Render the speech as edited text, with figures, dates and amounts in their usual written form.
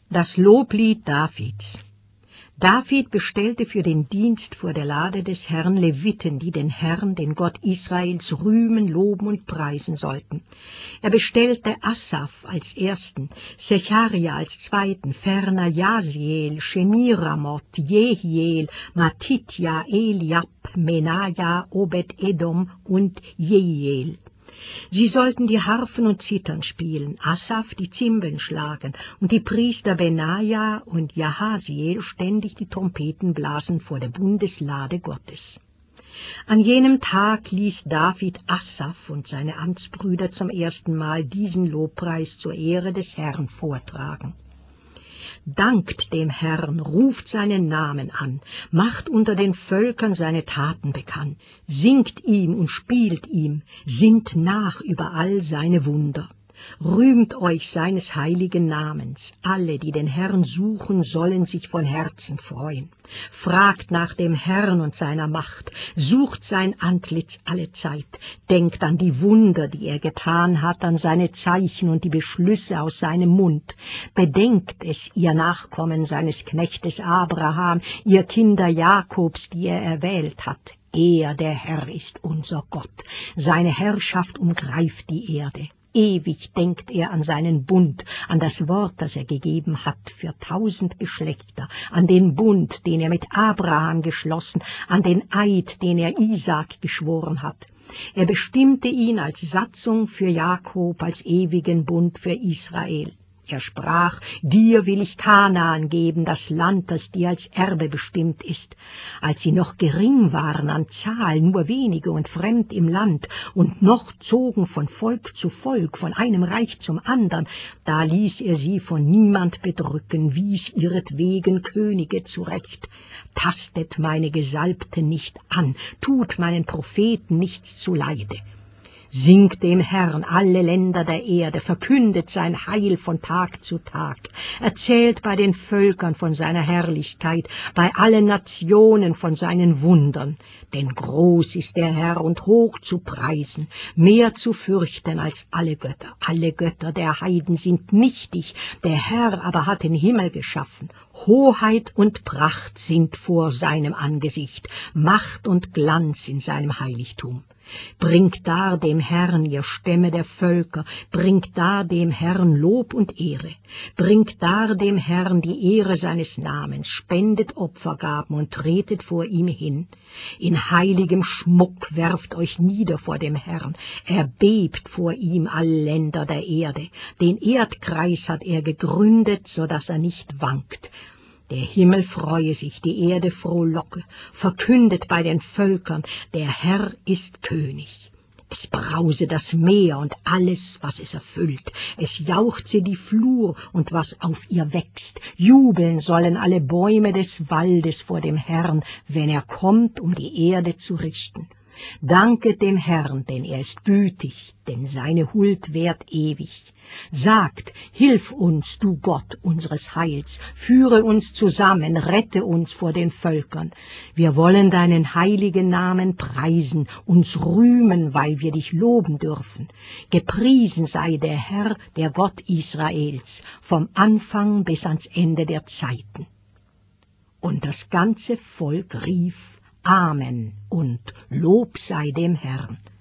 Das Loblied Davids. David bestellte für den Dienst vor der Lade des Herrn Leviten, die den Herrn, den Gott Israels, rühmen, loben und preisen sollten. Er bestellte Asaph als ersten, Secharia als zweiten, ferner Jasiel, Shemiramot, Jehiel, Matitja, Eliab, Menaja, Obed-Edom und Jehiel. Sie sollten die Harfen und Zithern spielen, Asaph die Zimbeln schlagen und die Priester Benaja und Jahasiel ständig die Trompeten blasen vor der Bundeslade Gottes. An jenem Tag ließ David Asaph und seine Amtsbrüder zum ersten Mal diesen Lobpreis zur Ehre des Herrn vortragen. Dankt dem Herrn, ruft seinen Namen an, macht unter den Völkern seine Taten bekannt, singt ihm und spielt ihm, sinnt nach über all seine Wunder. Rühmt euch seines heiligen Namens, alle, die den Herrn suchen, sollen sich von Herzen freuen. Fragt nach dem Herrn und seiner Macht, sucht sein Antlitz alle Zeit, denkt an die Wunder, die er getan hat, an seine Zeichen und die Beschlüsse aus seinem Mund. Bedenkt es, ihr Nachkommen seines Knechtes Abraham, ihr Kinder Jakobs, die er erwählt hat. Er, der Herr, ist unser Gott, seine Herrschaft umgreift die Erde. Ewig denkt er an seinen Bund, an das Wort, das er gegeben hat für 1000 Geschlechter, an den Bund, den er mit Abraham geschlossen, an den Eid, den er Isaak geschworen hat. Er bestimmte ihn als Satzung für Jakob, als ewigen Bund für Israel. Er sprach, dir will ich Kanaan geben, das Land, das dir als Erbe bestimmt ist. Als sie noch gering waren an Zahl, nur wenige und fremd im Land, und noch zogen von Volk zu Volk, von einem Reich zum andern, da ließ er sie von niemand bedrücken, wies ihretwegen Könige zurecht. Tastet meine Gesalbten nicht an, tut meinen Propheten nichts zuleide. Singt dem Herrn alle Länder der Erde, verkündet sein Heil von Tag zu Tag, erzählt bei den Völkern von seiner Herrlichkeit, bei allen Nationen von seinen Wundern. Denn groß ist der Herr und hoch zu preisen, mehr zu fürchten als alle Götter. Alle Götter der Heiden sind nichtig, der Herr aber hat den Himmel geschaffen. Hoheit und Pracht sind vor seinem Angesicht, Macht und Glanz in seinem Heiligtum. Bringt dar dem Herrn, ihr Stämme der Völker, bringt dar dem Herrn Lob und Ehre. Bringt dar dem Herrn die Ehre seines Namens, spendet Opfergaben und tretet vor ihm hin. In heiligem Schmuck werft euch nieder vor dem Herrn, erbebt vor ihm alle Länder der Erde. Den Erdkreis hat er gegründet, so dass er nicht wankt. Der Himmel freue sich, die Erde frohlocke, verkündet bei den Völkern, der Herr ist König. Es brause das Meer und alles, was es erfüllt, es jauchze die Flur und was auf ihr wächst, jubeln sollen alle Bäume des Waldes vor dem Herrn, wenn er kommt, um die Erde zu richten. Danket dem Herrn, denn er ist gütig, denn seine Huld währt ewig. Sagt, hilf uns, du Gott unseres Heils, führe uns zusammen, rette uns vor den Völkern. Wir wollen deinen heiligen Namen preisen, uns rühmen, weil wir dich loben dürfen. Gepriesen sei der Herr, der Gott Israels, vom Anfang bis ans Ende der Zeiten. Und das ganze Volk rief Amen und Lob sei dem Herrn.